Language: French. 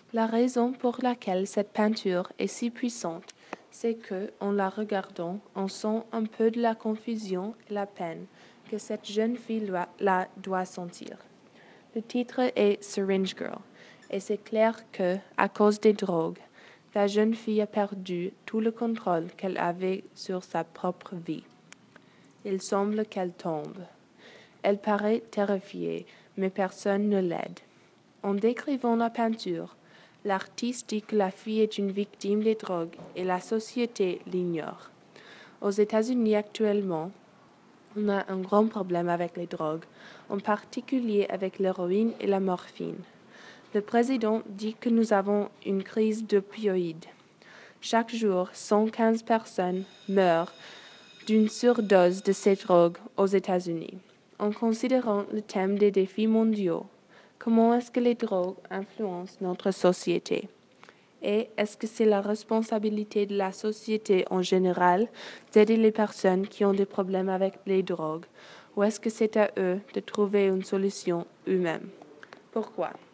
La raison pour laquelle cette peinture est si puissante, c'est que, en la regardant, on sent un peu de la confusion et la peine que cette jeune fille doit sentir. Le titre est Syringe Girl, et c'est clair que, à cause des drogues, la jeune fille a perdu tout le contrôle qu'elle avait sur sa propre vie. Il semble qu'elle tombe. Elle paraît terrifiée, mais personne ne l'aide. En décrivant la peinture, l'artiste dit que la fille est une victime des drogues et la société l'ignore. Aux États-Unis actuellement, on a un grand problème avec les drogues, en particulier avec l'héroïne et la morphine. Le président dit que nous avons une crise d'opioïdes. Chaque jour, 115 personnes meurent d'une surdose de ces drogues aux États-Unis. En considérant le thème des défis mondiaux, comment est-ce que les drogues influencent notre société? Et est-ce que c'est la responsabilité de la société en général d'aider les personnes qui ont des problèmes avec les drogues? Ou est-ce que c'est à eux de trouver une solution eux-mêmes? Pourquoi?